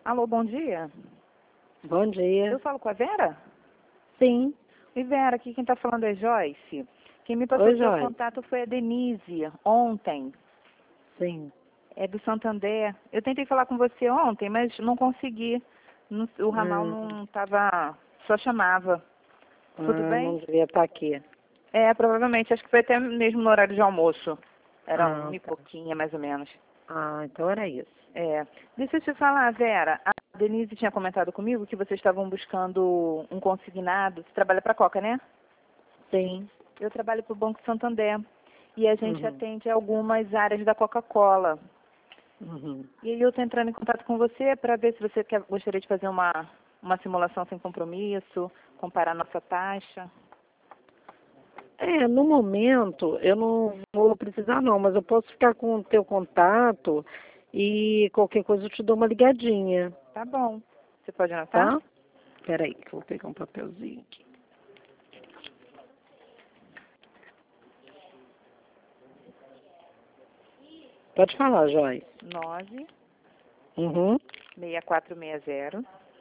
Alô, bom dia. Bom dia. Eu falo com a Vera? Sim. E Vera, aqui quem está falando é Joyce. Quem me passou Oi, o seu Joyce. contato foi a Denise, ontem. Sim. É do Santander. Eu tentei falar com você ontem, mas não consegui. O ramal não estava, só chamava. Tudo bem? Não devia estar aqui. É, provavelmente. Acho que foi até mesmo no horário de almoço. Era uma e Tá. pouquinha, mais ou menos. Então era isso. É. Deixa eu te falar, Vera. A Denise tinha comentado comigo que vocês estavam buscando um consignado. Você trabalha para a Coca, né? Sim. Eu trabalho para o Banco Santander. E a gente Uhum. atende algumas áreas da Coca-Cola. Uhum. E aí eu estou entrando em contato com você para ver se você gostaria de fazer uma simulação sem compromisso, comparar nossa taxa. No momento eu não vou precisar não, mas eu posso ficar com o teu contato e qualquer coisa eu te dou uma ligadinha, Tá bom. Você pode anotar? tá? Peraí, que eu vou pegar um papelzinho aqui. Pode falar, Joyce. 9 Uhum. 6460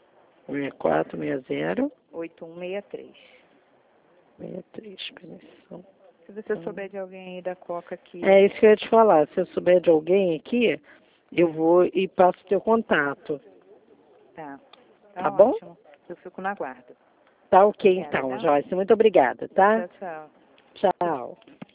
6460 8163. 63, permissão. Se você souber de alguém aí da Coca que... É isso que eu ia te falar. Se eu souber de alguém aqui, eu vou e passo teu contato. Tá Bom? ótimo. Eu fico na guarda. Tá ok Obrigada, então, tá? Joyce. Muito obrigada, tá? Tchau, tchau. Tchau.